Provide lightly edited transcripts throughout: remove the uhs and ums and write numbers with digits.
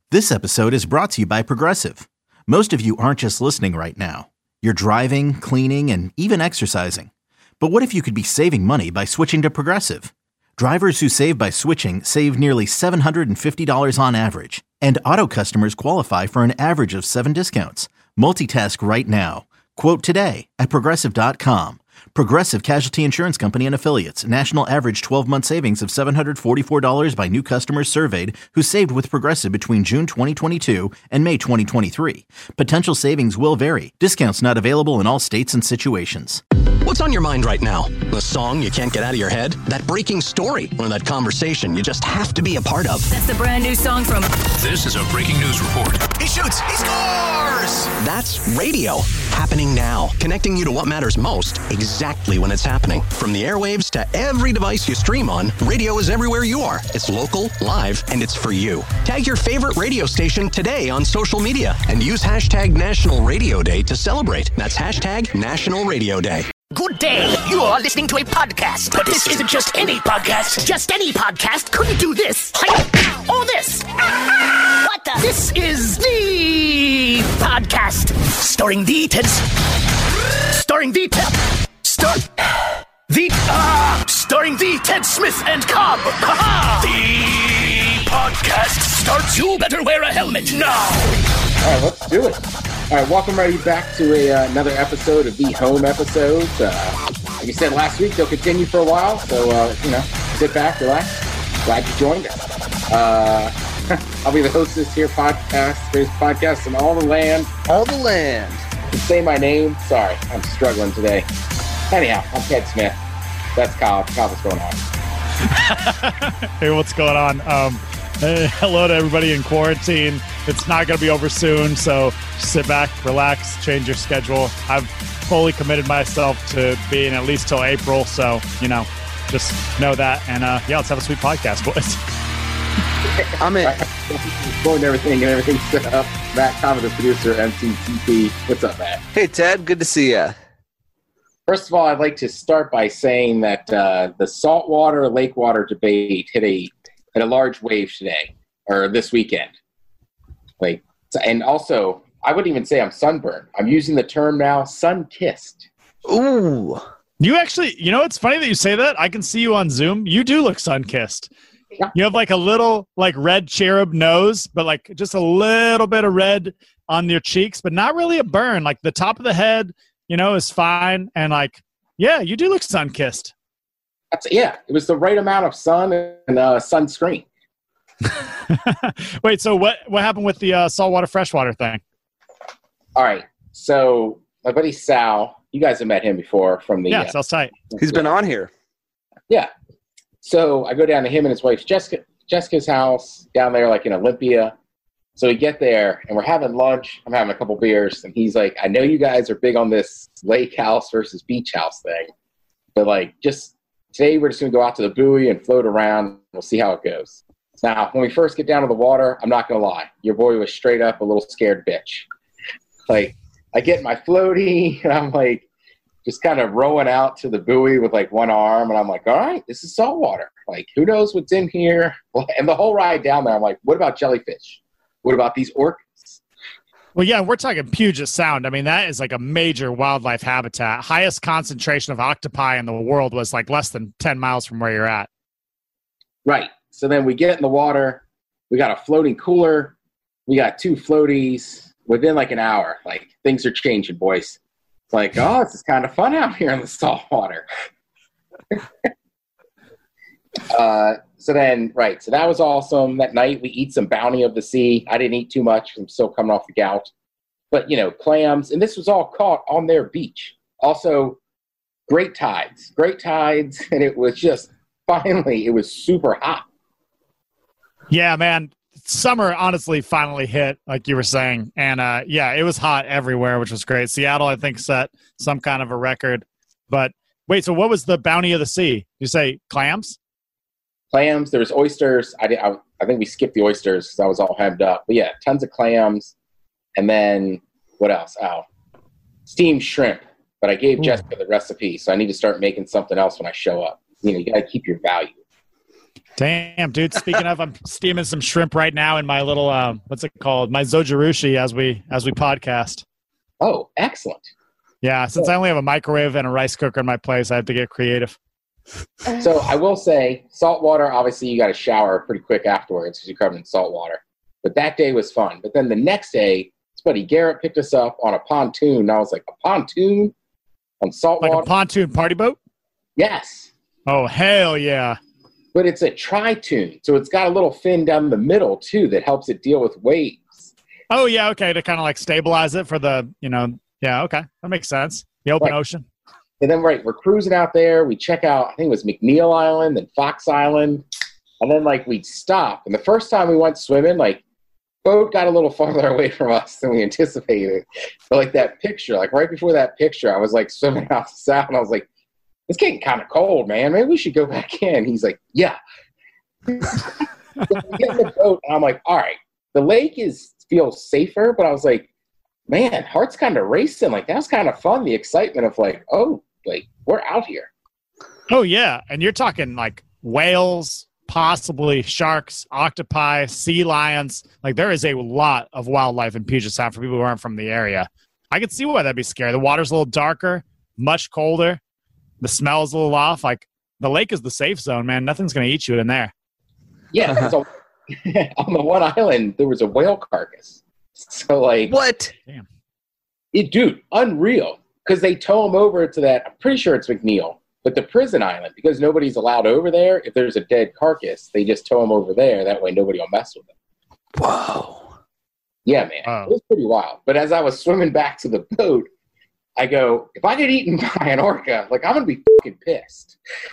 This episode is brought to you by Progressive. Most of you aren't just listening right now. You're driving, cleaning, and even exercising. But what if you could be saving money by switching to Progressive? Drivers who save by switching save nearly $750 on average. And auto customers qualify for an average of 7 discounts. Multitask right now. Quote today at Progressive.com. Progressive Casualty Insurance Company and Affiliates. National average 12-month savings of $744 by new customers surveyed who saved with Progressive between June 2022 and May 2023. Potential savings will vary. Discounts not available in all states and situations. What's on your mind right now? The song you can't get out of your head? That breaking story? Or that conversation you just have to be a part of? That's the brand new song from... This is a breaking news report. He shoots! He scores! That's radio. Happening now. Connecting you to what matters most exactly when it's happening. From the airwaves to every device you stream on, radio is everywhere you are. It's local, live, and it's for you. Tag your favorite radio station today on social media and use hashtag National Radio Day to celebrate. That's hashtag National Radio Day. Good day. You are listening to a podcast. But this isn't just any podcast. Just any podcast couldn't do this. Or this. What the? This is the podcast. Starring the Ted Smith and Cobb. The podcast starts. You better wear a helmet now. All right, let's do it. All right, welcome everybody back to another episode of The Home Episodes. Like you said last week, they'll continue for a while, so, sit back, relax. Glad you joined us. I'll be the host of this here podcast. There's podcasts in all the land. All the land. You can say my name. Sorry, I'm struggling today. Anyhow, I'm Ted Smith. That's Kyle. Kyle, what's going on? Hey, what's going on? Hello to everybody in quarantine. It's not going to be over soon, so sit back, relax, change your schedule. I've fully committed myself to being at least till April, so, just know that. And, let's have a sweet podcast, boys. I'm in. Going everything and everything set up. Matt Common, the producer, MCTP. What's up, Matt? Hey, Ted. Good to see you. First of all, I'd like to start by saying that the saltwater, lake water debate hit a large wave today, or this weekend. And also, I wouldn't even say I'm sunburned. I'm using the term now, sun-kissed. Ooh. You actually, it's funny that you say that. I can see you on Zoom. You do look sun-kissed. Yeah. You have a little red cherub nose, but just a little bit of red on your cheeks, but not really a burn. The top of the head, is fine. And you do look sun-kissed. It was the right amount of sun and sunscreen. Wait, so what happened with the saltwater freshwater thing? All right, so my buddy Sal, you guys have met him before from the Sal's tight. He's been on here. Yeah. So I go down to him and his wife Jessica's house down there, in Olympia. So we get there and we're having lunch. I'm having a couple beers, and he's like, "I know you guys are big on this lake house versus beach house thing, but just today we're just gonna go out to the buoy and float around. We'll see how it goes." Now, when we first get down to the water, I'm not going to lie. Your boy was straight up a little scared bitch. I get my floaty, and I'm just kind of rowing out to the buoy with one arm, and I'm like, all right, this is saltwater. Who knows what's in here? And the whole ride down there, I'm like, what about jellyfish? What about these orcas? Well, yeah, we're talking Puget Sound. I mean, that is a major wildlife habitat. Highest concentration of octopi in the world was less than 10 miles from where you're at. Right. So then we get in the water. We got a floating cooler. We got 2 floaties. Within an hour, things are changing, boys. It's this is kind of fun out here in the salt water. So that was awesome. That night we eat some Bounty of the Sea. I didn't eat too much. I'm still coming off the gout. But, clams. And this was all caught on their beach. Also, great tides. And it was just, finally, it was super hot. Yeah, man. Summer honestly finally hit, like you were saying. And, it was hot everywhere, which was great. Seattle, I think, set some kind of a record. But, wait, so what was the Bounty of the Sea? You say clams? Clams. There was oysters. I think we skipped the oysters because I was all hemmed up. But, yeah, tons of clams. And then, what else? Steamed shrimp. But I gave Jessica the recipe, so I need to start making something else when I show up. You got to keep your value. Damn, dude. Speaking of, I'm steaming some shrimp right now in my little what's it called? My Zojirushi as we podcast. Oh, excellent. Yeah, since I only have a microwave and a rice cooker in my place, I have to get creative. So I will say, salt water, obviously you got to shower pretty quick afterwards because you're covered in salt water. But that day was fun. But then the next day, his buddy Garrett picked us up on a pontoon. And I was like, a pontoon on salt water? Like a pontoon party boat? Yes. Oh, hell yeah. But it's a tri-tune, so it's got a little fin down the middle, too, that helps it deal with waves. Oh, yeah, okay, to kind of like stabilize it for the, yeah, okay. That makes sense. The open ocean. And then, we're cruising out there. We check out, I think it was McNeil Island and Fox Island. And then, we'd stop. And the first time we went swimming, boat got a little farther away from us than we anticipated. But, that picture, right before that picture, I was, swimming out the south, and I was like, it's getting kind of cold, man. Maybe we should go back in. He's like, yeah. So we get in the boat, and I'm like, all right. The lake feels safer, but I was like, man, heart's kind of racing. That was kind of fun. The excitement of we're out here. Oh, yeah. And you're talking whales, possibly sharks, octopi, sea lions. There is a lot of wildlife in Puget Sound for people who aren't from the area. I could see why that'd be scary. The water's a little darker, much colder. The smell is a little off. The lake is the safe zone, man. Nothing's going to eat you in there. Yeah. So on the one island, there was a whale carcass. So what? Damn. Dude, unreal. Because they tow them over to that, I'm pretty sure it's McNeil, but the prison island, because nobody's allowed over there, if there's a dead carcass, they just tow them over there. That way nobody will mess with them. Whoa. Yeah, man. Wow. It was pretty wild. But as I was swimming back to the boat, I go, if I get eaten by an orca, I'm going to be fucking pissed.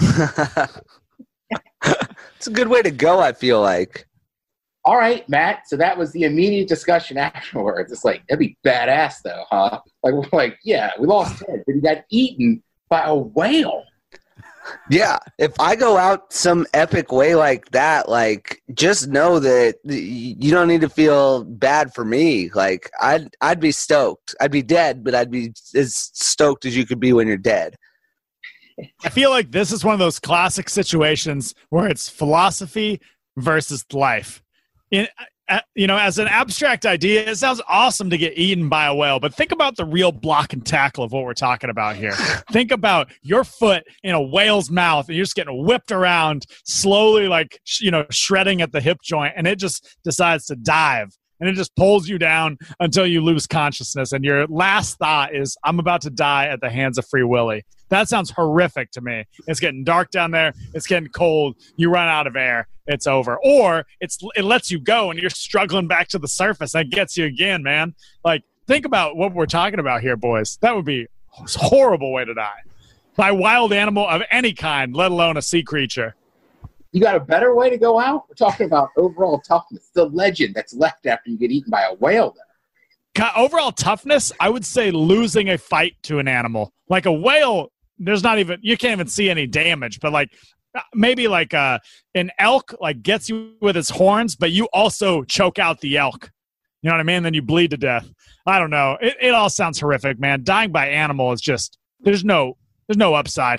It's a good way to go, I feel like. All right, Matt. So that was the immediate discussion afterwards. It's that'd be badass, though, huh? Yeah, we lost Ted, but he got eaten by a whale. Yeah, if I go out some epic way like that, just know that you don't need to feel bad for me. I'd be stoked. I'd be dead, but I'd be as stoked as you could be when you're dead. I feel like this is one of those classic situations where it's philosophy versus life. As an abstract idea, it sounds awesome to get eaten by a whale, but think about the real block and tackle of what we're talking about here. Think about your foot in a whale's mouth, and you're just getting whipped around, slowly, shredding at the hip joint, and it just decides to dive, and it just pulls you down until you lose consciousness, and your last thought is, I'm about to die at the hands of Free Willy. That sounds horrific to me. It's getting dark down there. It's getting cold. You run out of air. It's over. Or it lets you go and you're struggling back to the surface. That gets you again, man. Think about what we're talking about here, boys. That would be a horrible way to die. By a wild animal of any kind, let alone a sea creature. You got a better way to go out? We're talking about overall toughness. The legend that's left after you get eaten by a whale, though. Overall toughness, I would say losing a fight to an animal. A whale, you can't even see any damage, but maybe an elk gets you with its horns, but you also choke out the elk. You know what I mean? Then you bleed to death. I don't know. It all sounds horrific, man. Dying by animal is just there's no upside.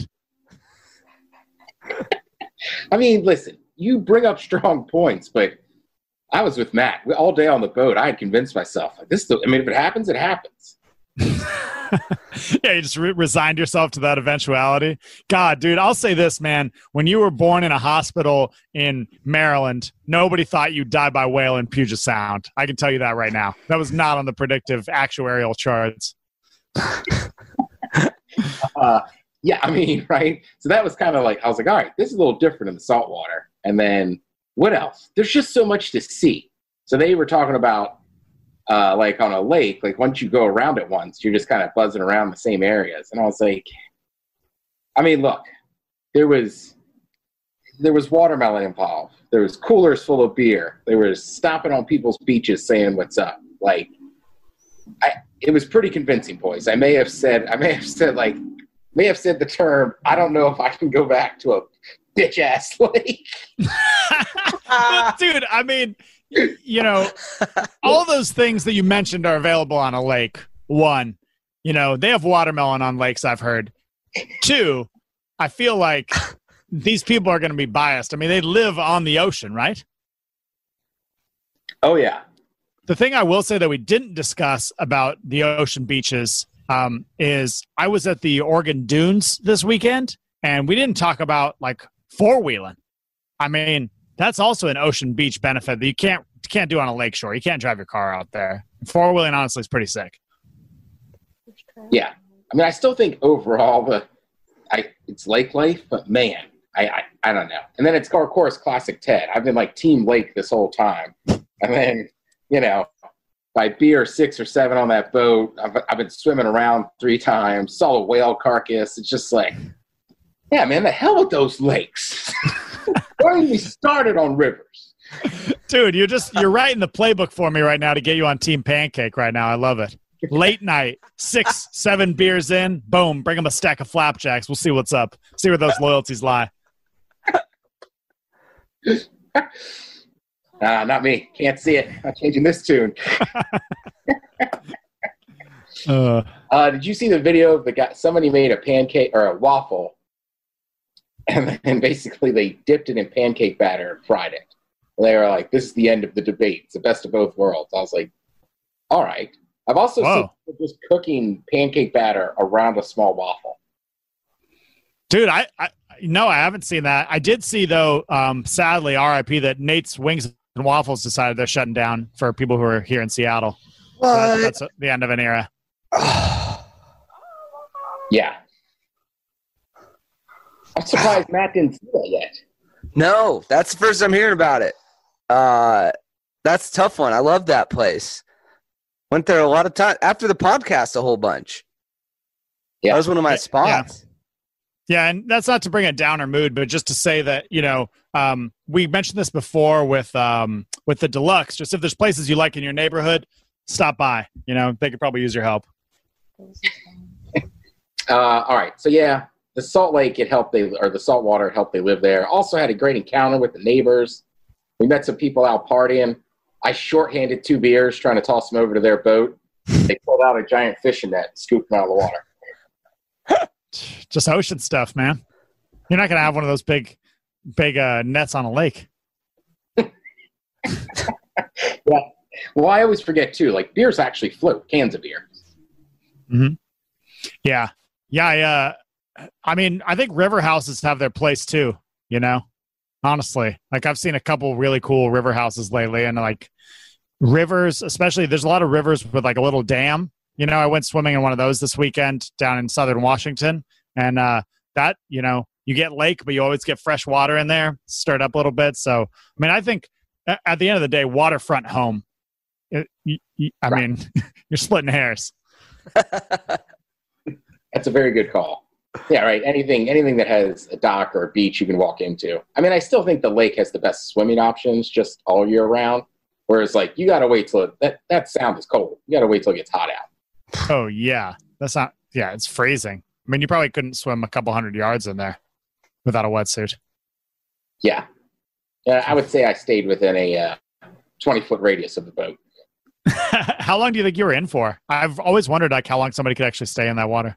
I mean, listen, you bring up strong points, but I was with Matt all day on the boat. I had convinced myself if it happens, it happens. Yeah, you just resigned yourself to that eventuality. God, dude, I'll say this, man. When you were born in a hospital in Maryland, nobody thought you'd die by whale in Puget Sound. I can tell you that right now. That was not on the predictive actuarial charts. Yeah, I mean, right? So that was kind of I was like, all right, this is a little different in the saltwater. And then what else? There's just so much to see. So they were talking about on a lake, once you go around it once, you're just kind of buzzing around the same areas. And I was like, I mean, look, there was watermelon involved. There was coolers full of beer. There was stopping on people's beaches saying what's up. It was pretty convincing, boys. I may have said the term, I don't know if I can go back to a bitch ass lake. Dude, I mean, all those things that you mentioned are available on a lake. One, they have watermelon on lakes, I've heard. Two, I feel like these people are going to be biased. I mean, they live on the ocean, right? Oh, yeah. The thing I will say that we didn't discuss about the ocean beaches is I was at the Oregon Dunes this weekend, and we didn't talk about, like, four-wheeling. I mean, that's also an ocean beach benefit that you can't do on a lakeshore. You can't drive your car out there. Four-wheeling, honestly, is pretty sick. Yeah. I mean, I still think overall it's lake life, but, man, I don't know. And then it's, of course, classic Ted. I've been, like, Team Lake this whole time. And then, you know, by beer 6 or 7 on that boat, I've been swimming around 3 times, saw a whale carcass. It's just like, yeah, man, the hell with those lakes. Why did we started on rivers? Dude, you're writing the playbook for me right now to get you on Team Pancake right now. I love it. Late night, 6, 7 beers in, boom, bring them a stack of flapjacks. We'll see what's up. See where those loyalties lie. Not me. Can't see it. I'm changing this tune. Did you see the video of the guy? Somebody made a pancake or a waffle, and then basically they dipped it in pancake batter and fried it. And they were like, "This is the end of the debate. It's the best of both worlds." I was like, "All right." I've also seen people just cooking pancake batter around a small waffle. Dude, I haven't seen that. I did see, though, sadly, RIP, that Nate's Wings and Waffles decided they're shutting down for people who are here in Seattle. So that's the end of an era. Yeah. I'm surprised Matt didn't see that yet. No, that's the first I'm hearing about it. That's a tough one. I love that place. Went there a lot of time after the podcast, a whole bunch. Yeah, that was one of my spots. Yeah, and that's not to bring a downer mood, but just to say that, you know, we mentioned this before with the Deluxe. Just if there's places you like in your neighborhood, stop by. You know, they could probably use your help. All right, so yeah, the Salt Lake the salt water helped they live there. Also had a great encounter with the neighbors. We met some people out partying. I shorthanded 2 beers trying to toss them over to their boat. They pulled out a giant fishing net and scooped them out of the water. Just ocean stuff, man. You're not going to have one of those big nets on a lake. Yeah. Well, I always forget, too. Like, beers actually float, cans of beer. Mm-hmm. Yeah. Yeah, I mean, I think river houses have their place, too, you know? Honestly. Like, I've seen a couple really cool river houses lately, and, like, rivers, especially, there's a lot of rivers with, like, a little dam. You know, I went swimming in one of those this weekend down in southern Washington, and that, you know, you get lake, but you always get fresh water in there, stirred up a little bit. So, I mean, I think at the end of the day, waterfront home, I mean, you're splitting hairs. That's a very good call. Yeah, right. Anything that has a dock or a beach you can walk into. I mean, I still think the lake has the best swimming options just all year round, whereas, like, you got to wait till that sound is cold. You got to wait till it gets hot out. Oh, yeah. It's freezing. I mean, you probably couldn't swim a couple 100 yards in there without a wetsuit. Yeah. I would say I stayed within a 20-foot radius of the boat. How long do you think you were in for? I've always wondered, like, how long somebody could actually stay in that water.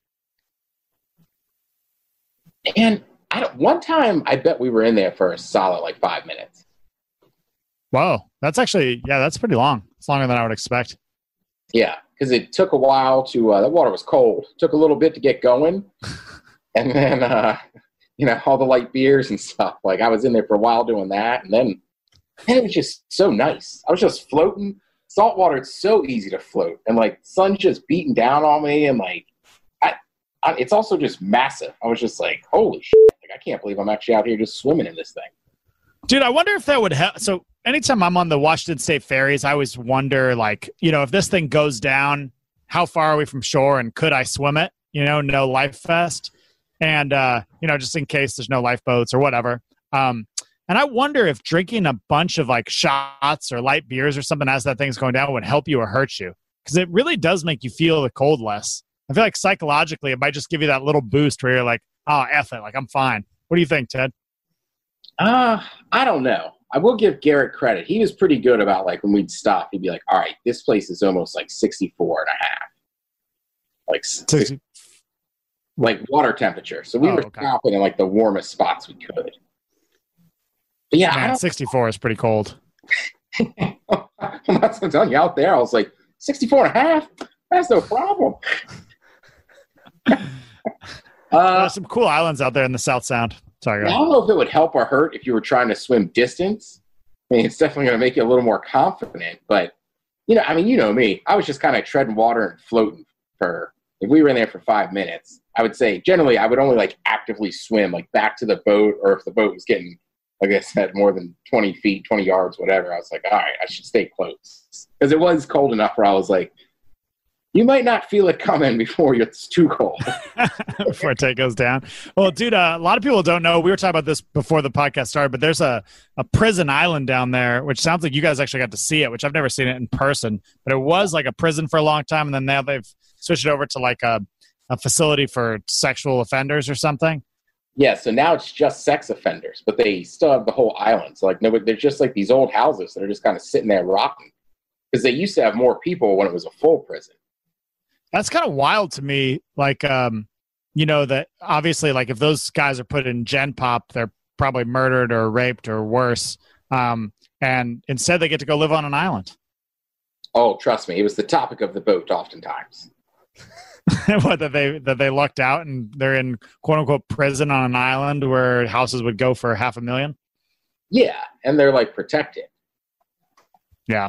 And one time, I bet we were in there for a solid, like, 5 minutes. Whoa. That's actually, that's pretty long. It's longer than I would expect. Yeah, because it took a while to, the water was cold. It took a little bit to get going. And then, you know, all the light beers and stuff. Like, I was in there for a while doing that. And then it was just so nice. I was just floating. Salt water, it's so easy to float. And, like, sun's just beating down on me. And, like, it's also just massive. I was just like, holy shit. Like, I can't believe I'm actually out here just swimming in this thing. Dude, I wonder if that would help. So anytime I'm on the Washington State ferries, I always wonder, like, you know, if this thing goes down, how far are we from shore and could I swim it? You know, no life vest. And, you know, just in case there's no lifeboats or whatever. And I wonder if drinking a bunch of, like, shots or light beers or something as that thing's going down would help you or hurt you. Because it really does make you feel the cold less. I feel like psychologically it might just give you that little boost where you're like, oh, F it, like, I'm fine. What do you think, Ted? I don't know. I will give Garrett credit. He was pretty good about, like, when we'd stop, he'd be like, all right, this place is almost like 64 and a half. Like, like water temperature. So we were stopping in like the warmest spots we could. But yeah, Man, 64 is pretty cold. I'm telling you, out there, I was like, 64 and a half? That's no problem. There's some cool islands out there in the South Sound. Sorry, I don't know if it would help or hurt if you were trying to swim distance. I mean, it's definitely going to make you a little more confident. But, you know me. I was just kind of treading water and floating if we were in there for 5 minutes. I would say, generally, I would only, like, actively swim, like, back to the boat, or if the boat was getting, like I said, more than 20 feet, 20 yards, whatever. I was like, all right, I should stay close. Because it was cold enough where I was like, you might not feel it coming before it's too cold. Before it goes down. Well, dude, a lot of people don't know. We were talking about this before the podcast started, but there's a prison island down there, which sounds like you guys actually got to see it, which I've never seen it in person. But it was like a prison for a long time, and then now they've switched it over to like a facility for sexual offenders or something. Yeah, so now it's just sex offenders, but they still have the whole island. So like they're just like these old houses that are just kind of sitting there rotting. Because they used to have more people when it was a full prison. That's kind of wild to me. Like, that obviously, like, if those guys are put in Gen Pop, they're probably murdered or raped or worse. And instead, they get to go live on an island. Oh, trust me, it was the topic of the boat oftentimes. What, that they lucked out and they're in quote unquote prison on an island where houses would go for $500,000. Yeah, and they're like protected. Yeah.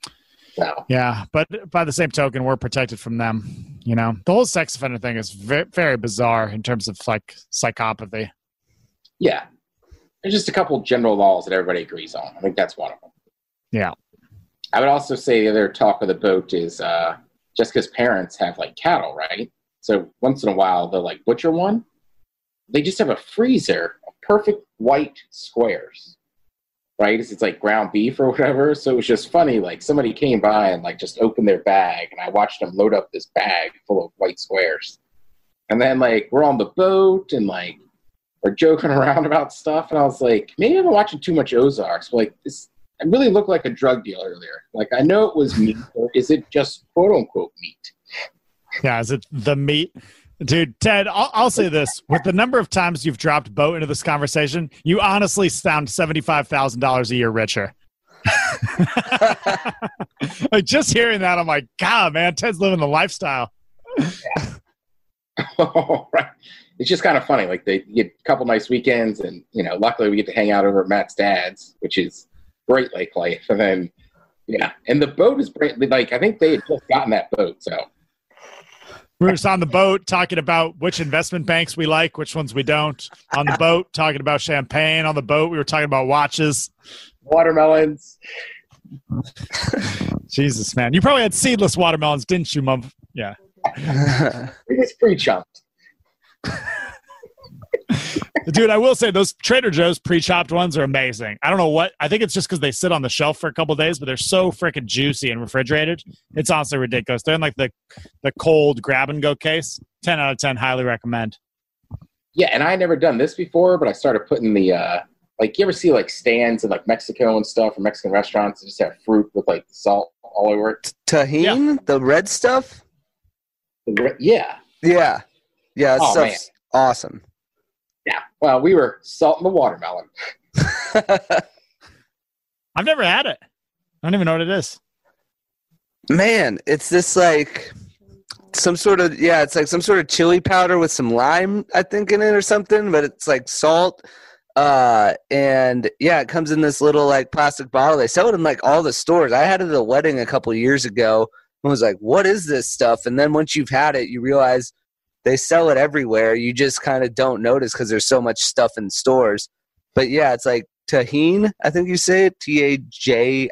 So. Yeah, but by the same token, we're protected from them. You know, the whole sex offender thing is very, very bizarre in terms of like psychopathy. Yeah, there's just a couple general laws that everybody agrees on. I think that's one of them. Yeah, I would also say the other talk of the boat is Jessica's parents have like cattle, right? So once in a while they'll like butcher one. They just have a freezer of perfect white squares. Right? It's like ground beef or whatever. So it was just funny. Like somebody came by and like just opened their bag, and I watched them load up this bag full of white squares. And then like we're on the boat and like we're joking around about stuff. And I was like, maybe I've been watching too much Ozarks. But like this, I really looked like a drug dealer earlier. Like I know it was meat, or is it just quote unquote meat? Yeah, is it the meat? Dude, Ted, I'll say this. With the number of times you've dropped boat into this conversation, you honestly sound $75,000 a year richer. Like just hearing that, I'm like, God, man, Ted's living the lifestyle. Yeah. Oh, right. It's just kind of funny. Like they get a couple nice weekends, and luckily we get to hang out over at Matt's dad's, which is great lake life. And then, and the boat is great. Like I think they had just gotten that boat, so. We were just on the boat talking about which investment banks we like, which ones we don't. On the boat, talking about champagne. On the boat, we were talking about watches. Watermelons. Jesus, man. You probably had seedless watermelons, didn't you, Mum? Yeah. It was pre-chopped. Dude, I will say those Trader Joe's pre-chopped ones are amazing. I don't know what. I think it's just because they sit on the shelf for a couple of days, but they're so freaking juicy and refrigerated. It's honestly ridiculous. They're in like the cold grab-and-go case. 10 out of 10, highly recommend. Yeah, and I had never done this before, but I started putting the like you ever see like stands in like Mexico and stuff, or Mexican restaurants that just have fruit with like salt all over it. Tahini, the red stuff. Yeah. That stuff's awesome. Yeah. Well, we were salting the watermelon. I've never had it. I don't even know what it is. Man, it's this like some sort of it's like some sort of chili powder with some lime, I think, in it or something, but it's like salt. And it comes in this little like plastic bottle. They sell it in like all the stores. I had it at a wedding a couple of years ago and was like, what is this stuff? And then once you've had it, you realize they sell it everywhere. You just kind of don't notice because there's so much stuff in stores. But yeah, it's like tahine, I think you say it, Tajin.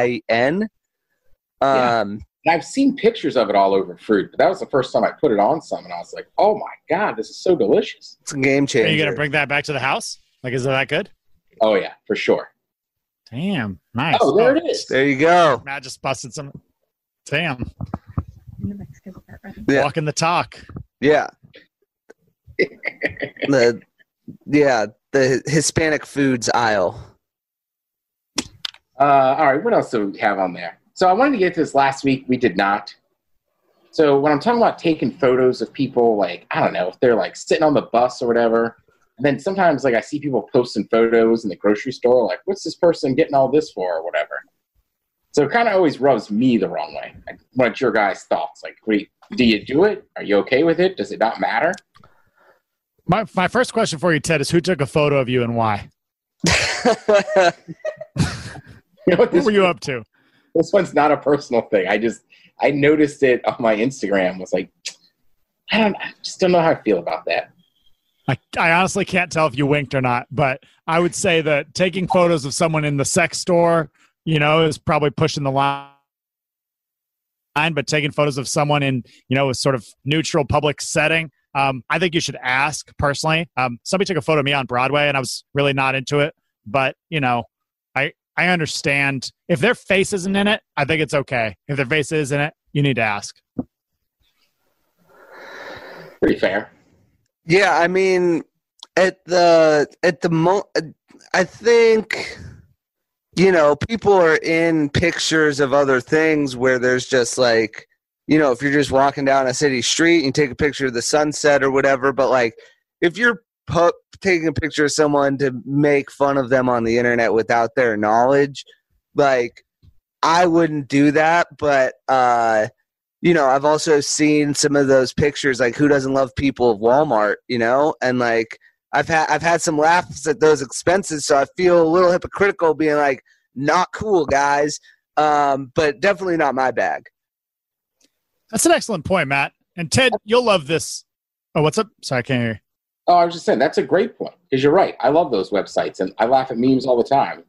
I've seen pictures of it all over fruit, but that was the first time I put it on some, and I was like, oh my God, this is so delicious. It's a game changer. Are you going to bring that back to the house? Like, is it that good? Oh, yeah, for sure. Damn, nice. Oh, there it is. There you go. Matt just busted some. Damn. Yeah. Walking the talk. Yeah. The Hispanic foods aisle. All right, what else do we have on there? So I wanted to get to this last week. We did not. So when I'm talking about taking photos of people, like, I don't know, if they're like sitting on the bus or whatever, and then sometimes like I see people posting photos in the grocery store, like, what's this person getting all this for or whatever. So it kind of always rubs me the wrong way. Like, what's your guys' thoughts? Like, do you do it? Are you okay with it? Does it not matter? My first question for you, Ted, is who took a photo of you and why? You know what were you up to? This one's not a personal thing. I noticed it on my Instagram. Was like, I just don't know how I feel about that. I honestly can't tell if you winked or not, but I would say that taking photos of someone in the sex store, you know, is probably pushing the line. But taking photos of someone in, you know, a sort of neutral public setting, I think you should ask personally. Somebody took a photo of me on Broadway and I was really not into it, but you know, I understand if their face isn't in it, I think it's okay. If their face is in it, you need to ask. Pretty fair. Yeah, I mean, I think, you know, people are in pictures of other things where there's just like, you know, if you're just walking down a city street and you take a picture of the sunset or whatever, but like if you're taking a picture of someone to make fun of them on the internet without their knowledge, like I wouldn't do that. But, you know, I've also seen some of those pictures, like who doesn't love people of Walmart, you know, and like I've had some laughs at those expenses. So I feel a little hypocritical being like, not cool, guys. But definitely not my bag. That's an excellent point, Matt. And Ted, you'll love this. Oh, what's up? Sorry, I can't hear you. Oh, I was just saying, that's a great point. Because you're right. I love those websites, and I laugh at memes all the time.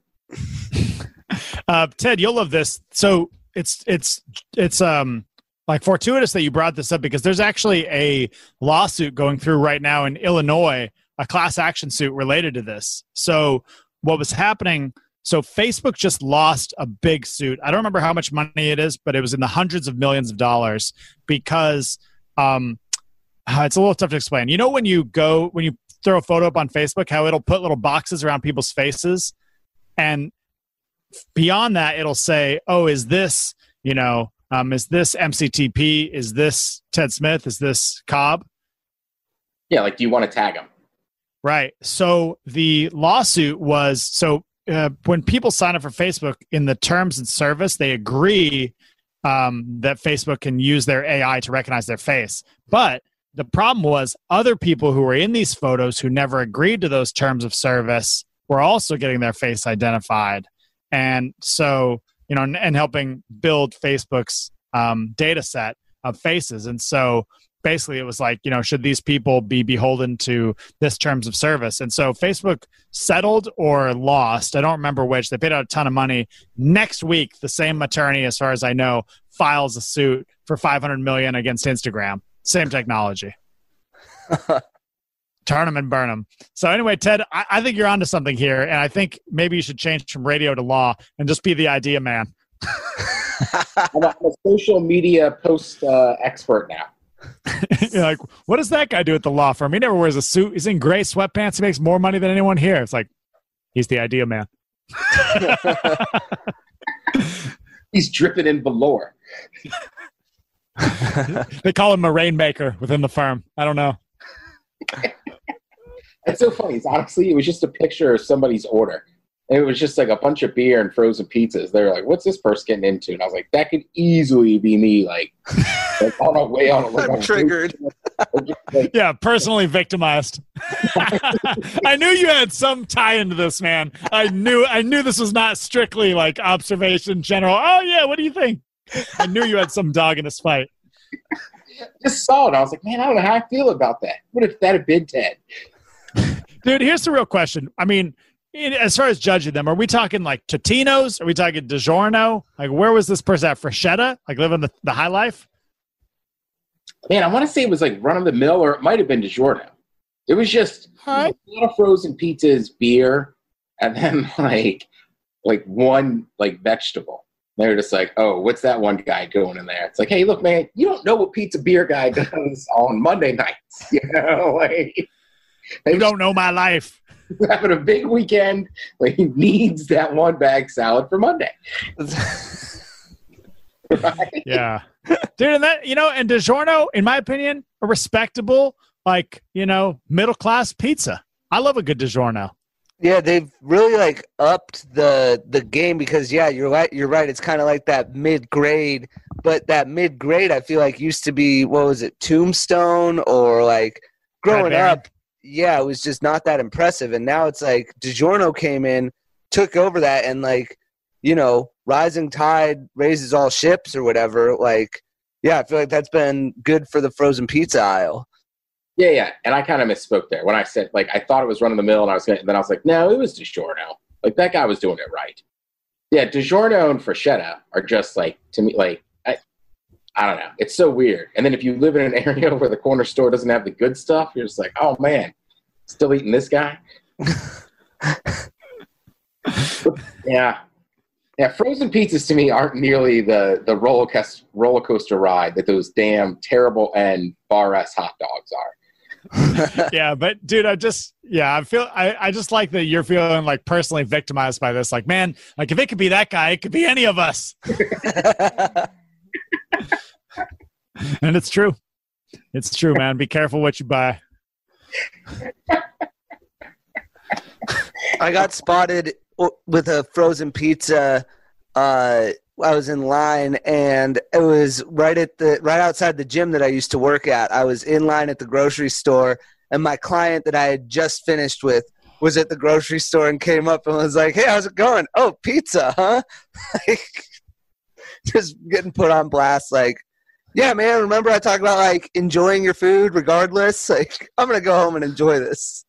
Ted, you'll love this. So it's like fortuitous that you brought this up because there's actually a lawsuit going through right now in Illinois, a class action suit related to this. So what was happening? So Facebook just lost a big suit. I don't remember how much money it is, but it was in the hundreds of millions of dollars because it's a little tough to explain. You know, when you throw a photo up on Facebook, how it'll put little boxes around people's faces, and beyond that, it'll say, "Oh, is this, you know, is this MCTP? Is this Ted Smith? Is this Cobb?" Yeah, like, do you want to tag them? Right. So the lawsuit was when people sign up for Facebook in the terms and service, they agree that Facebook can use their AI to recognize their face, but the problem was other people who were in these photos who never agreed to those terms of service were also getting their face identified. And so, you know, and helping build Facebook's data set of faces. And so basically it was like, you know, should these people be beholden to this terms of service? And so Facebook settled or lost. I don't remember which. They paid out a ton of money. Next week, the same attorney, as far as I know, files a suit for $500 million against Instagram. Same technology. Turn them and burn them. So anyway, Ted, I think you're onto something here, and I think maybe you should change from radio to law and just be the idea man. I'm a social media post expert now. You're like, what does that guy do at the law firm? He never wears a suit. He's in gray sweatpants. He makes more money than anyone here. It's like, he's the idea man. He's dripping in velour. They call him a rainmaker within the firm. I don't know. It's so funny. It was just a picture of somebody's order. And it was just like a bunch of beer and frozen pizzas. They were like, what's this person getting into? And I was like, that could easily be me, like on a way on. I'm triggered. Yeah, personally victimized. I knew you had some tie into this, man. I knew this was not strictly like observation general. Oh, yeah, what do you think? I knew you had some dog in this fight. Just saw it. I was like, man, I don't know how I feel about that. What if that had been Ted? Dude, here's the real question. I mean, as far as judging them, are we talking like Totino's? Are we talking DiGiorno? Like, where was this person at? Freshetta? Like living the high life? Man, I want to say it was like run of the mill, or it might have been DiGiorno. It was just a lot of frozen pizzas, beer, and then like one like vegetable. They were just like, oh, what's that one guy doing in there? It's like, hey, look, man, you don't know what pizza beer guy does on Monday nights. You know, like you don't know my life. Having a big weekend, like he needs that one bag salad for Monday. Right? Yeah. Dude, and that, and DiGiorno, in my opinion, a respectable, middle class pizza. I love a good DiGiorno. Yeah, they've really like upped the game because you're right. It's kind of like that mid grade, but that mid grade I feel like used to be, what was it, Tombstone, or like growing up, it was just not that impressive. And now it's like DiGiorno came in, took over that, and like, rising tide raises all ships or whatever. Like, I feel like that's been good for the frozen pizza aisle. Yeah. And I kind of misspoke there when I said, like, I thought it was run of the mill, and then I was like, no, it was DiGiorno. Like, that guy was doing it right. Yeah, DiGiorno and Freshetta are just like, to me, like, I don't know. It's so weird. And then if you live in an area where the corner store doesn't have the good stuff, you're just like, oh man, still eating this guy. Yeah. Frozen pizzas to me aren't nearly the roller coaster ride that those damn terrible and bar-ass hot dogs are. Yeah, but dude, I just like that you're feeling like personally victimized by this. Like, man, like if it could be that guy, it could be any of us. And it's true. It's true, man. Be careful what you buy. I got spotted with a frozen pizza. I was in line, and it was right outside the gym that I used to work at. I was in line at the grocery store, and my client that I had just finished with was at the grocery store and came up and was like, "Hey, how's it going? Oh, pizza, huh?" Like, just getting put on blast. Like, yeah, man. Remember I talked about like enjoying your food regardless. Like, I'm gonna go home and enjoy this.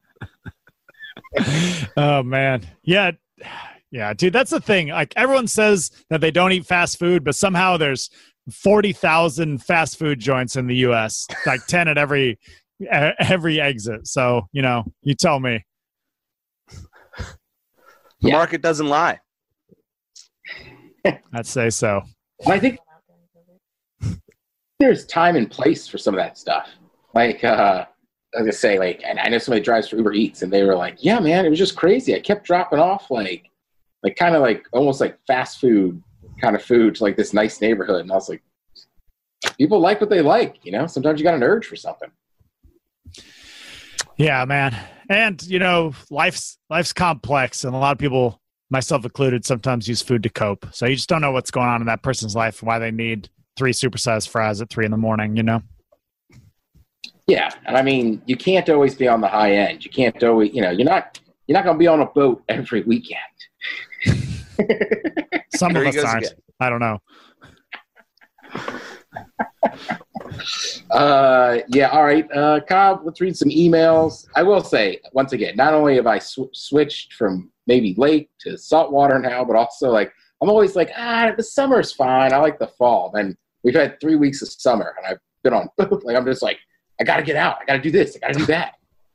Oh man, yeah, dude. That's the thing. Like, everyone says that they don't eat fast food, but somehow there's 40,000 fast food joints in the U.S. Like 10 at every exit. So you tell me. The market doesn't lie. I'd say so. I think there's time and place for some of that stuff. Like, I was gonna say, like, and I know somebody drives for Uber Eats, and they were like, "Yeah, man, it was just crazy. I kept dropping off like kind of like almost like fast food kind of food to like this nice neighborhood," and I was like, "People like what they like, Sometimes you got an urge for something." Yeah, man, and life's complex, and a lot of people, myself included, sometimes use food to cope. So you just don't know what's going on in that person's life and why they need 3 supersized fries at 3 a.m. Yeah, and I mean, you can't always be on the high end. You can't always, you're not going to be on a boat every weekend. Some of us aren't. Again. I don't know. Yeah, all right. Kyle, let's read some emails. I will say, once again, not only have I switched from maybe lake to saltwater now, but also, like, I'm always like, the summer's fine. I like the fall. And we've had 3 weeks of summer, and I've been on both. Like, I'm just like, I got to get out. I got to do this. I got to do that.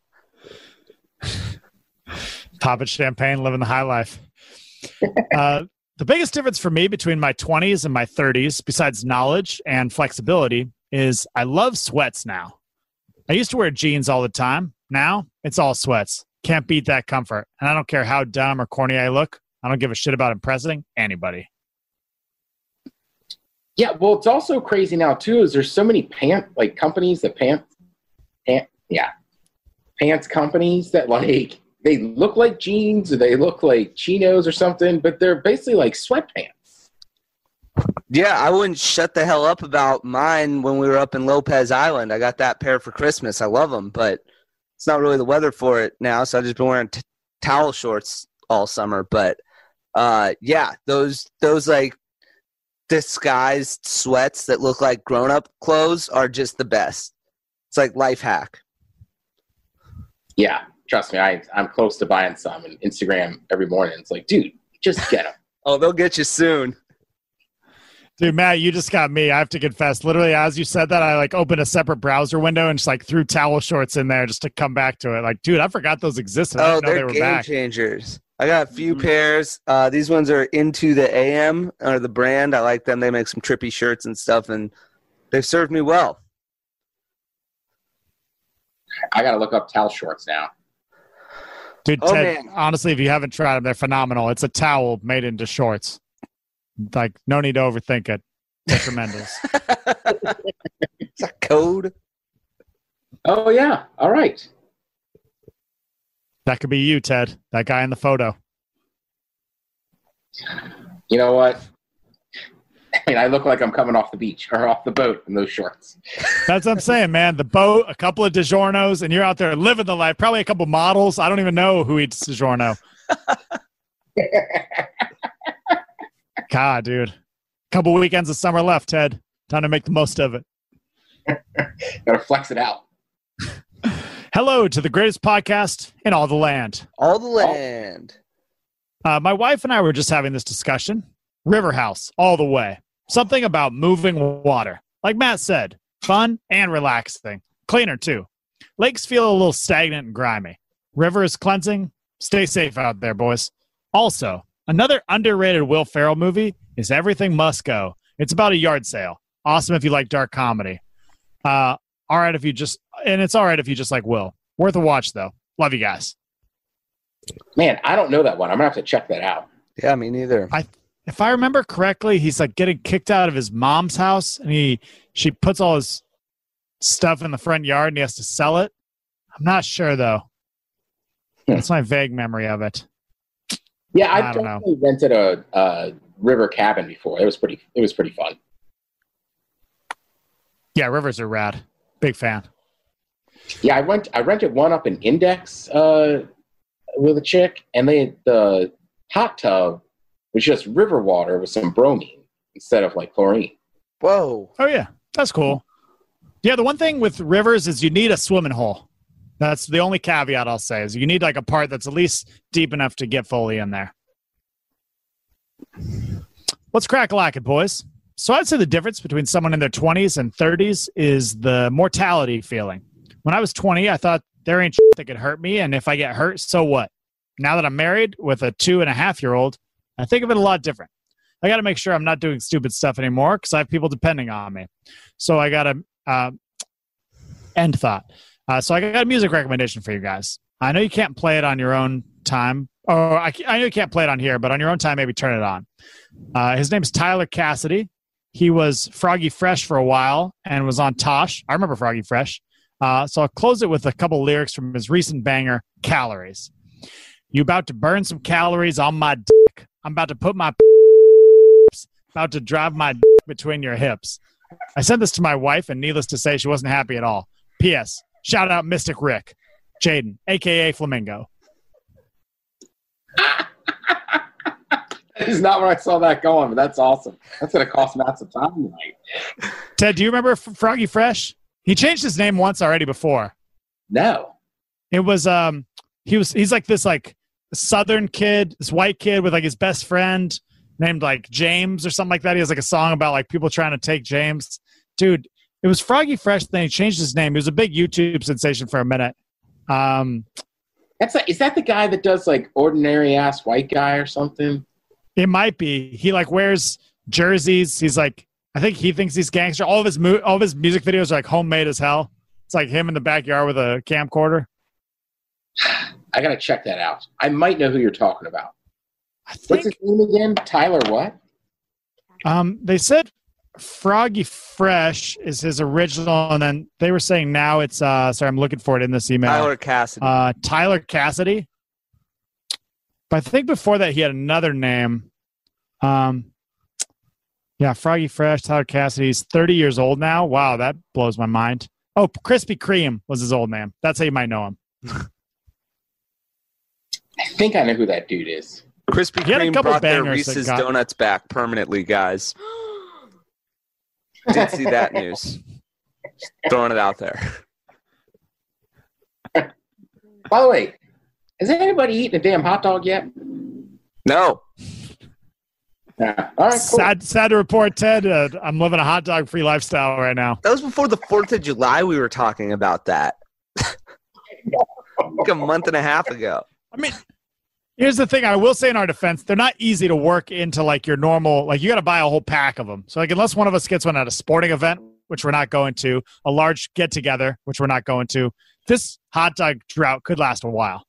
Popping champagne, living the high life. The biggest difference for me between my 20s and my 30s, besides knowledge and flexibility, is I love sweats now. I used to wear jeans all the time. Now it's all sweats. Can't beat that comfort. And I don't care how dumb or corny I look. I don't give a shit about impressing anybody. Yeah, well, it's also crazy now, too, is there's so many companies that pants companies that, like, they look like jeans or they look like chinos or something, but they're basically like sweatpants. Yeah, I wouldn't shut the hell up about mine when we were up in Lopez Island. I got that pair for Christmas. I love them, but it's not really the weather for it now, so I've just been wearing towel shorts all summer. But, those like disguised sweats that look like grown-up clothes are just the best. It's like life hack. Yeah. Trust me, I'm close to buying some, and Instagram every morning. It's like, dude, just get them. Oh, they'll get you soon. Dude, Matt, you just got me. I have to confess. Literally, as you said that, I like opened a separate browser window and just like threw towel shorts in there just to come back to it. Like, dude, I forgot those existed. I didn't know they were game changers. I got a few pairs. These ones are Into the AM, or the brand. I like them. They make some trippy shirts and stuff, and they've served me well. I got to look up towel shorts now. Dude, Ted, honestly, if you haven't tried them, they're phenomenal. It's a towel made into shorts. Like, no need to overthink it. Detrimentals. Is that code? Oh, yeah. All right. That could be you, Ted. That guy in the photo. You know what? I mean, I look like I'm coming off the beach or off the boat in those shorts. That's what I'm saying, man. The boat, a couple of DiGiorno's, and you're out there living the life. Probably a couple models. I don't even know who eats DiGiorno. God, dude. Couple weekends of summer left, Ted. Time to make the most of it. Gotta flex it out. Hello to the greatest podcast in all the land. All the land. My wife and I were just having this discussion. River House, all the way. Something about moving water. Like Matt said, fun and relaxing. Cleaner, too. Lakes feel a little stagnant and grimy. River is cleansing. Stay safe out there, boys. Also, another underrated Will Ferrell movie is Everything Must Go. It's about a yard sale. Awesome if you like dark comedy. All right if you just like Will. Worth a watch, though. Love you guys. Man, I don't know that one. I'm going to have to check that out. Yeah, me neither. If I remember correctly, he's like getting kicked out of his mom's house, and she puts all his stuff in the front yard, and he has to sell it. I'm not sure though. That's my vague memory of it. Yeah, I've definitely rented a river cabin before. It was pretty fun. Yeah, rivers are rad. Big fan. Yeah, I rented one up in Index with a chick, and the hot tub was just river water with some bromine instead of like chlorine. Whoa. Oh, yeah. That's cool. Yeah, the one thing with rivers is you need a swimming hole. That's the only caveat I'll say is you need like a part that's at least deep enough to get fully in there. What's crack-a-lackin', boys? So I'd say the difference between someone in their 20s and 30s is the mortality feeling. When I was 20, I thought there ain't shit that could hurt me, and if I get hurt, so what? Now that I'm married with a 2.5-year-old, I think of it a lot different. I got to make sure I'm not doing stupid stuff anymore because I have people depending on me. So I got to end thought. So I got a music recommendation for you guys. I know you can't play it on your own time. Or I know you can't play it on here, but on your own time, maybe turn it on. His name is Tyler Cassidy. He was Froggy Fresh for a while and was on Tosh. I remember Froggy Fresh. So I'll close it with a couple lyrics from his recent banger, Calories. You about to burn some calories on my dick. I'm about to put my about to drive my dick between your hips. I sent this to my wife, and needless to say, she wasn't happy at all. P.S. Shout out Mystic Rick. Jaden, a.k.a. Flamingo. That is not where I saw that going, but that's awesome. That's going to cost Matt some time tonight. Ted, do you remember Froggy Fresh? He changed his name once already before. No. It was he's like this like Southern kid, this white kid with like his best friend named like James or something like that. He has like a song about like people trying to take James. Dude, it was Froggy Fresh, then he changed his name. He was a big YouTube sensation for a minute. Is that the guy that does like Ordinary Ass White Guy or something? It might be. He like wears jerseys. He's like, I think he thinks he's gangster. All of his music videos are like homemade as hell. It's like him in the backyard with a camcorder. I gotta check that out. I might know who you're talking about. What's his name again? Tyler what? They said Froggy Fresh is his original, and then they were saying now it's sorry, I'm looking for it in this email. Tyler Cassidy. Tyler Cassidy. But I think before that he had another name. Yeah, Froggy Fresh, Tyler Cassidy. He's 30 years old now. Wow, that blows my mind. Oh, Krispy Kreme was his old name. That's how you might know him. I think I know who that dude is. Krispy Kreme brought their Reese's Donuts back permanently, guys. Did see that news. Just throwing it out there. By the way, has anybody eaten a damn hot dog yet? No. Yeah. All right, cool. Sad to report, Ted. I'm living a hot dog free lifestyle right now. That was before the 4th of July we were talking about that. Like a month and a half ago. I mean, here's the thing. I will say in our defense, they're not easy to work into like your normal, like you got to buy a whole pack of them. So like unless one of us gets one at a sporting event, which we're not going to, a large get together, which we're not going to, this hot dog drought could last a while.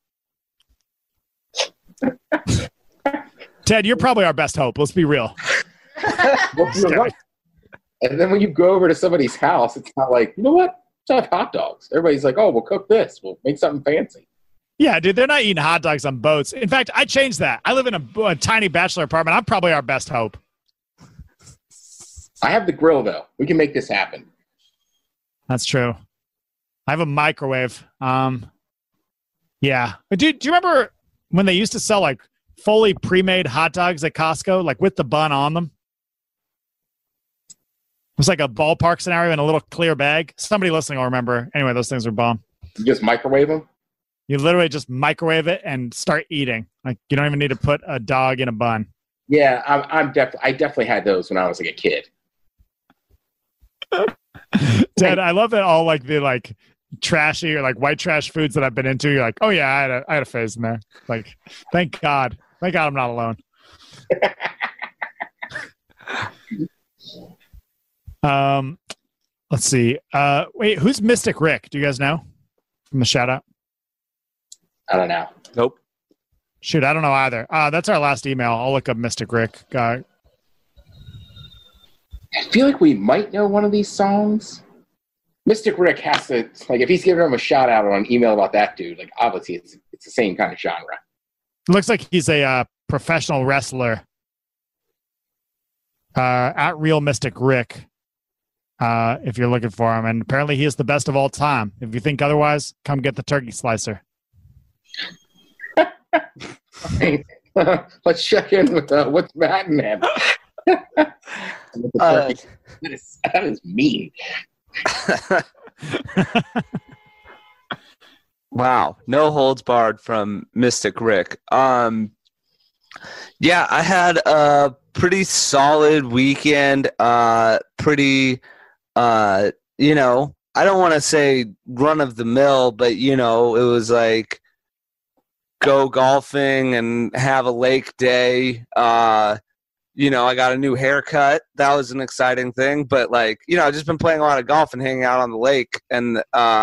Ted, you're probably our best hope. Let's be real. And then when you go over to somebody's house, it's not like, you know what? Let's have hot dogs. Everybody's like, oh, we'll cook this. We'll make something fancy. Yeah, dude, they're not eating hot dogs on boats. In fact, I changed that. I live in a tiny bachelor apartment. I'm probably our best hope. I have the grill, though. We can make this happen. That's true. I have a microwave. Yeah. But do you remember when they used to sell like fully pre-made hot dogs at Costco, like with the bun on them? It was like a ballpark scenario in a little clear bag. Somebody listening will remember. Anyway, those things are bomb. You just microwave them? You literally just microwave it and start eating. Like you don't even need to put a dog in a bun. Yeah, I definitely had those when I was like a kid. Ted, I love that all like the like trashy or like white trash foods that I've been into. You're like, oh yeah, I had a phase in there. Like, thank God I'm not alone. Let's see. Wait, who's Mystic Rick? Do you guys know from the shout out? I don't know. Nope. Shoot, I don't know either. That's our last email. I'll look up Mystic Rick. I feel like we might know one of these songs. Mystic Rick has to, like, if he's giving him a shout out on an email about that dude, like, obviously it's the same kind of genre. Looks like he's a professional wrestler. At Real Mystic Rick, if you're looking for him. And apparently he is the best of all time. If you think otherwise, come get the turkey slicer. Let's check in with what's Matt and him. That is mean. Wow, no holds barred from Mystic Rick. Yeah, I had a pretty solid weekend. Pretty, I don't want to say run of the mill, but it was like go golfing and have a lake day. I got a new haircut. That was an exciting thing. But, I've just been playing a lot of golf and hanging out on the lake. And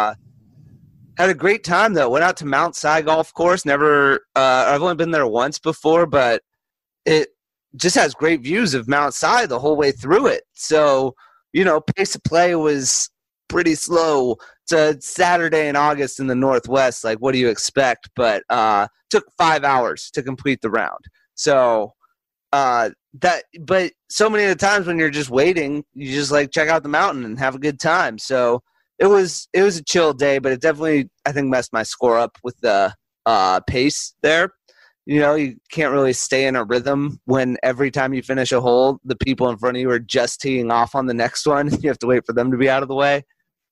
had a great time, though. Went out to Mount Si Golf Course. I've only been there once before, but it just has great views of Mount Si the whole way through it. So, pace of play was pretty slow. It's a Saturday in August in the Northwest. Like, what do you expect? But took 5 hours to complete the round. So but so many of the times when you're just waiting, you just check out the mountain and have a good time. So it was a chill day, but it definitely, I think, messed my score up with the pace there. You can't really stay in a rhythm when every time you finish a hole, the people in front of you are just teeing off on the next one. You have to wait for them to be out of the way.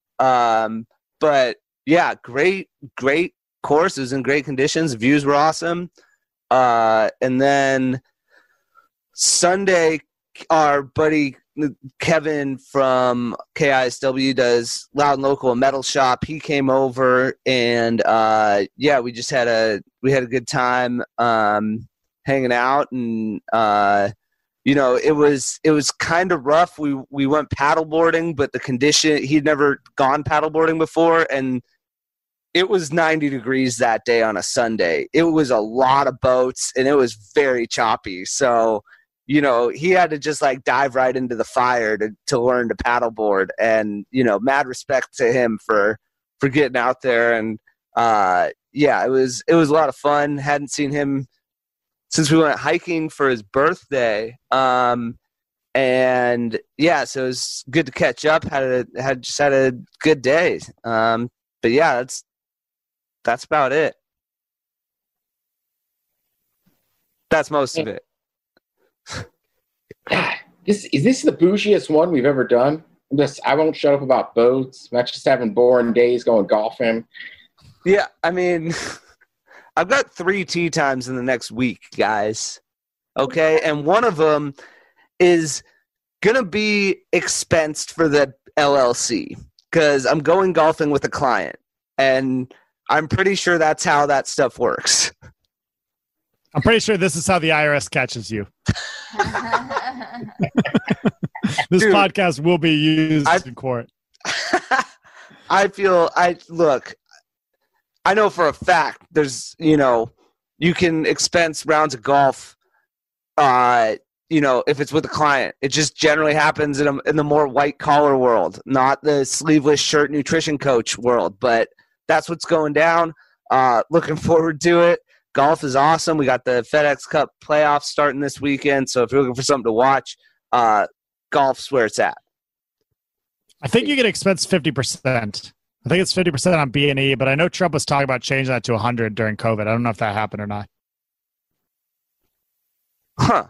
But yeah, great course. It was in great conditions. Views were awesome. And then Sunday, our buddy Kevin from KISW does Loud and Local, a metal shop. He came over and we just had a good time hanging out, and it was kind of rough. We went paddleboarding, but the condition, he'd never gone paddleboarding before, and it was 90 degrees that day on a Sunday. It was a lot of boats, and it was very choppy. So he had to just dive right into the fire to learn to paddleboard, and, mad respect to him for getting out there. And it was a lot of fun. Hadn't seen him since we went hiking for his birthday. So it was good to catch up. Had a good day. But yeah, that's about it. That's most of it. Is this the bougiest one we've ever done? I won't shut up about boats. Not just having boring days going golfing. Yeah, I mean, I've got 3 tee times in the next week, guys. Okay, and one of them is gonna be expensed for the LLC because I'm going golfing with a client, and I'm pretty sure that's how that stuff works. I'm pretty sure this is how the IRS catches you. This podcast will be used in court. I know for a fact there's, you can expense rounds of golf if it's with a client. It just generally happens in the more white collar world, not the sleeveless shirt nutrition coach world. But that's what's going down. Looking forward to it. Golf is awesome. We got the FedEx Cup playoffs starting this weekend. So if you're looking for something to watch, golf's where it's at. I think you can expense 50%. I think it's 50% on B&E, but I know Trump was talking about changing that to 100 during COVID. I don't know if that happened or not. Huh.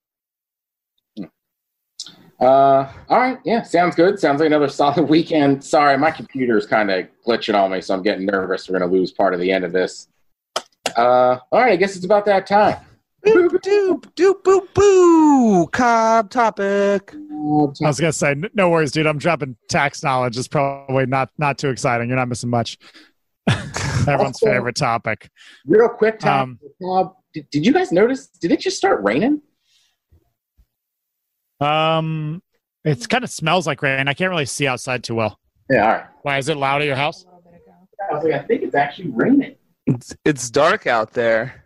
All right. Yeah, sounds good. Sounds like another solid weekend. Sorry, my computer's kind of glitching on me, so I'm getting nervous. We're going to lose part of the end of this. All right, I guess it's about that time. Boop, doop, doop, boop, boo. Cobb topic. I was going to say, no worries, dude. I'm dropping tax knowledge. It's probably not too exciting. You're not missing much. Everyone's favorite topic. Real quick, Tom. Did you guys notice? Did it just start raining? It kind of smells like rain. I can't really see outside too well. Yeah, all right. Why, is it loud at your house? I was like, I think it's actually raining. It's dark out there.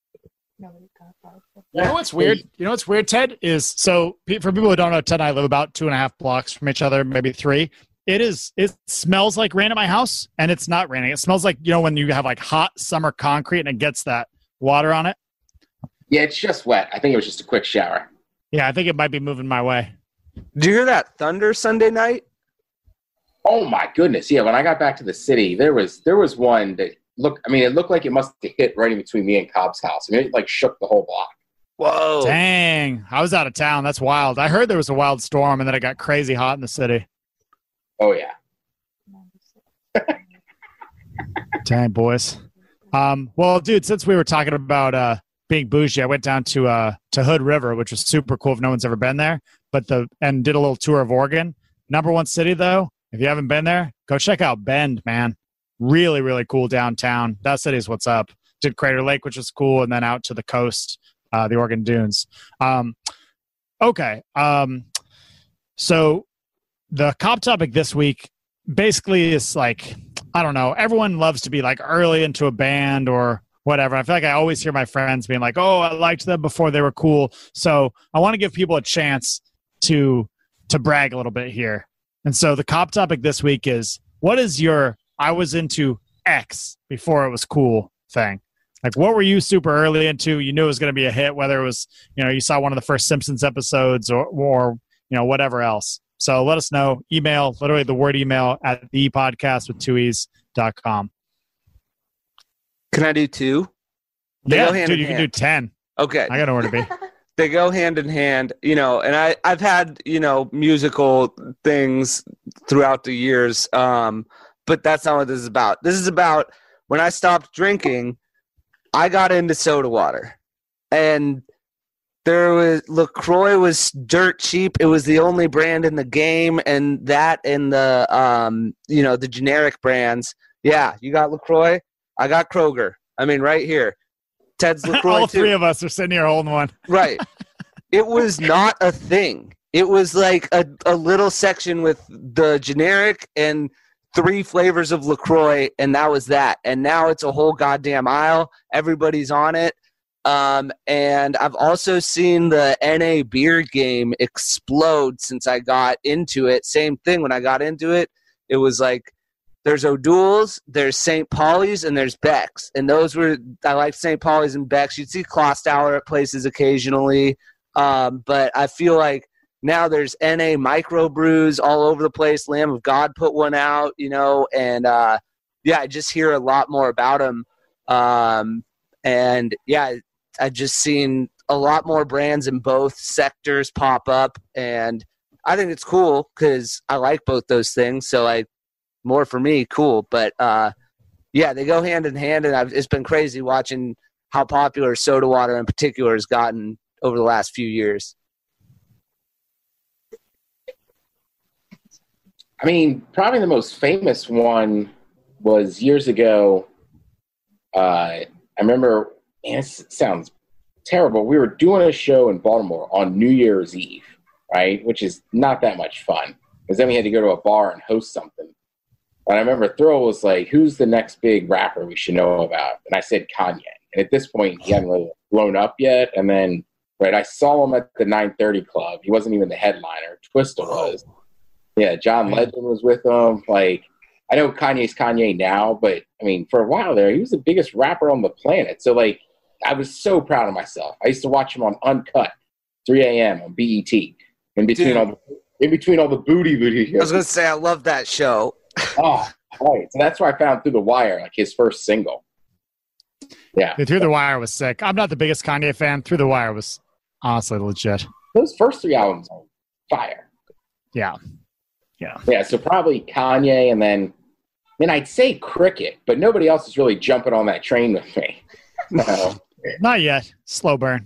You know what's weird? Ted? Is so for people who don't know, Ted and I live about 2.5 blocks from each other, maybe 3. It smells like rain at my house, and it's not raining. It smells like, when you have like hot summer concrete and it gets that water on it. Yeah, it's just wet. I think it was just a quick shower. Yeah, I think it might be moving my way. Did you hear that thunder Sunday night? Oh my goodness! Yeah, when I got back to the city, there was one that it looked like it must have hit right in between me and Cobb's house. I mean, it like shook the whole block. Whoa! Dang, I was out of town. That's wild. I heard there was a wild storm, and then it got crazy hot in the city. Oh yeah. Dang, boys. Well, dude, since we were talking about being bougie, I went down to Hood River, which was super cool if no one's ever been there. And did a little tour of Oregon. #1 city though. If you haven't been there, go check out Bend, man. Really, really cool downtown. That city is what's up. Did Crater Lake, which was cool, and then out to the coast, the Oregon Dunes. Okay. So the cop topic this week basically is like, I don't know. Everyone loves to be like early into a band or whatever. I feel like I always hear my friends being like, oh, I liked them before they were cool. So I want to give people a chance to brag a little bit here. And so the cop topic this week is, what is your I was into X before it was cool thing? Like, what were you super early into? You knew it was going to be a hit, whether it was, you saw one of the first Simpsons episodes or whatever else. So let us know. Email, literally the word email at thepodcast.com. Can I do 2? Yeah, dude, you can do 10. Okay. I got nowhere to be. They go hand in hand, and I've had, musical things throughout the years, but that's not what this is about. This is about when I stopped drinking, I got into soda water. And LaCroix was dirt cheap. It was the only brand in the game, and that and the, the generic brands. Yeah, you got LaCroix. I got Kroger. I mean, right here. Ted's LaCroix All 3 of us are sitting here holding one. Right. It was not a thing. It was like a little section with the generic and 3 flavors of LaCroix, and that was that. And now it's a whole goddamn aisle. Everybody's on it. And I've also seen the NA beer game explode since I got into it. Same thing. When I got into it, it was like, there's O'Doul's, there's St. Pauli's, and there's Beck's. And I like St. Pauli's and Beck's. You'd see Klostauer at places occasionally. But I feel like now there's NA microbrews all over the place. Lamb of God put one out, and I just hear a lot more about them. And yeah, I've just seen a lot more brands in both sectors pop up. And I think it's cool because I like both those things. So more for me, cool. But they go hand in hand, and it's been crazy watching how popular soda water in particular has gotten over the last few years. I mean, probably the most famous one was years ago. I remember, man, it sounds terrible. We were doing a show in Baltimore on New Year's Eve, right? Which is not that much fun because then we had to go to a bar and host something. But I remember Thrill was like, who's the next big rapper we should know about? And I said Kanye. And at this point, he hadn't really blown up yet. And then right? I saw him at the 930 Club. He wasn't even the headliner. Twista was. Yeah, John Legend was with him. Like, I know Kanye's Kanye now, but, I mean, for a while there, he was the biggest rapper on the planet. So, like, I was so proud of myself. I used to watch him on Uncut, 3 a.m. on BET, in between all the booty videos. I was going to say, I love that show. Oh, right. So that's where I found Through the Wire, like his first single. Yeah. Through the Wire was sick. I'm not the biggest Kanye fan. Through the Wire was honestly legit. Those first 3 albums are fire. Yeah. Yeah, so probably Kanye, and then I'd say Cricket, but nobody else is really jumping on that train with me. No. Not yet. Slow burn.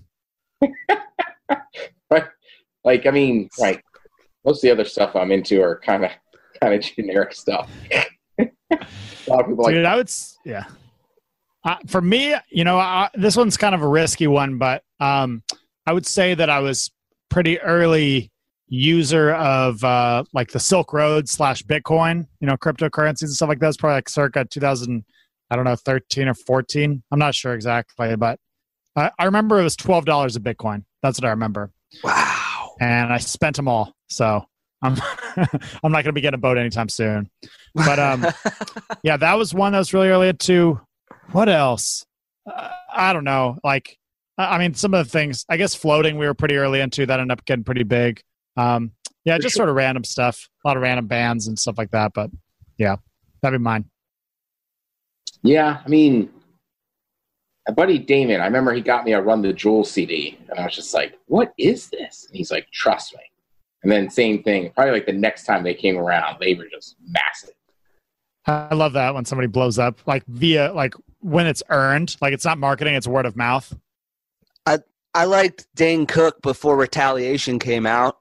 But, like, I mean, like, most of the other stuff I'm into are kind of generic stuff. A lot of people Dude, yeah. For me, this one's kind of a risky one, but I would say that I was pretty early user of like the Silk Road / Bitcoin, cryptocurrencies and stuff like that. It's probably like circa 2013 or 14. I'm not sure exactly, but I remember it was $12 a Bitcoin. That's what I remember. Wow. And I spent them all. So I'm I'm not going to be getting a boat anytime soon. But yeah, that was one that was really early into. What else? I don't know. Like, I mean, some of the things, I guess floating we were pretty early into. That ended up getting pretty big. Yeah, just sort of random stuff. A lot of random bands and stuff like that. But yeah, that'd be mine. Yeah, I mean, my buddy Damon, I remember he got me a Run the Jewels CD, and I was just like, what is this? And he's like, trust me. And then same thing, probably like the next time they came around, they were just massive. I love that when somebody blows up, like via, like when it's earned, like it's not marketing, it's word of mouth. I liked Dane Cook before Retaliation came out.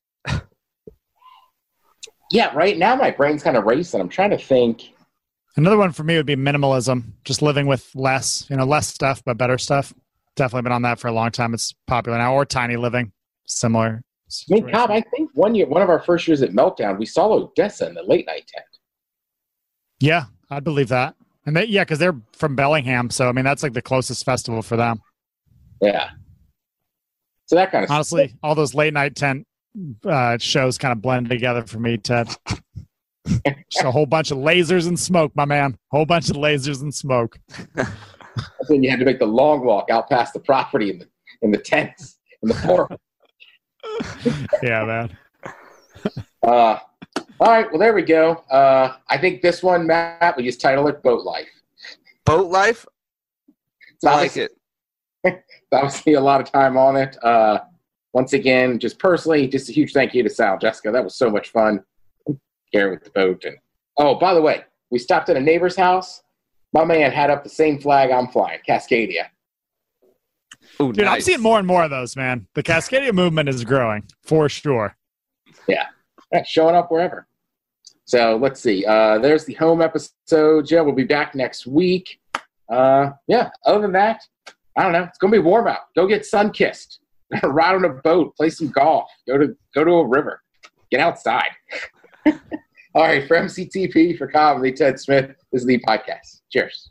Yeah, right now my brain's kind of racing. I'm trying to think. Another one for me would be minimalism, just living with less, less stuff, but better stuff. Definitely been on that for a long time. It's popular now. Or tiny living, similar. I mean, Cobb, I think one of our first years at Meltdown, we saw Odessa in the late night tent. Yeah, I'd believe that. And because they're from Bellingham, so I mean that's like the closest festival for them. Yeah. So that kind of honestly, stuff. all those late night tent shows kind of blend together for me, Ted. Just a whole bunch of lasers and smoke, my man. Whole bunch of lasers and smoke. That's when you had to make the long walk out past the property in the tents in the forest. Yeah, man. All right, well there we go. I think this one, Matt, we just title it Boat Life. Boat Life? I like it. Obviously a lot of time on it. Once again, just personally, just a huge thank you to Sal, Jessica. That was so much fun. Here with the boat. And oh, by the way, we stopped at a neighbor's house. My man had up the same flag I'm flying, Cascadia. Ooh, dude, nice. I'm seeing more and more of those, man. The Cascadia movement is growing, for sure. Yeah, showing up wherever. So let's see. There's the home episode. Yeah, we'll be back next week. Yeah, other than that, I don't know. It's going to be warm out. Go get sun-kissed. Ride on a boat. Play some golf. Go to a river. Get outside. All right, for MCTP, for Cobb, and Ted Smith, this is the podcast. Cheers.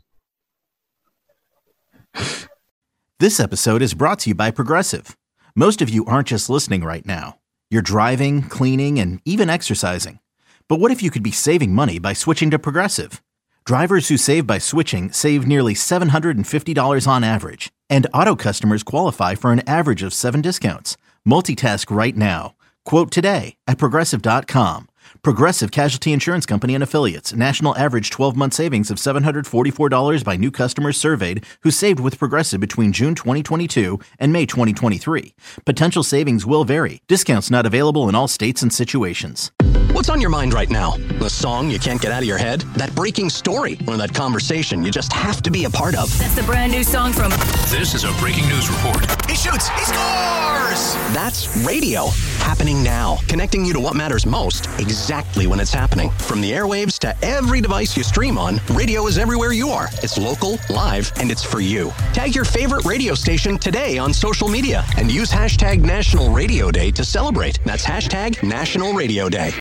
This episode is brought to you by Progressive. Most of you aren't just listening right now. You're driving, cleaning, and even exercising. But what if you could be saving money by switching to Progressive? Drivers who save by switching save nearly $750 on average, and auto customers qualify for an average of 7 discounts. Multitask right now. Quote today at Progressive.com. Progressive Casualty Insurance Company and Affiliates. National average 12-month savings of $744 by new customers surveyed who saved with Progressive between June 2022 and May 2023. Potential savings will vary. Discounts not available in all states and situations. What's on your mind right now? The song you can't get out of your head? That breaking story? Or that conversation you just have to be a part of? That's the brand new song from... This is a breaking news report. He shoots. He scores! That's radio. Happening now. Connecting you to what matters most exactly when it's happening. From the airwaves to every device you stream on, radio is everywhere you are. It's local, live, and it's for you. Tag your favorite radio station today on social media and use hashtag National Radio Day to celebrate. That's hashtag National Radio Day.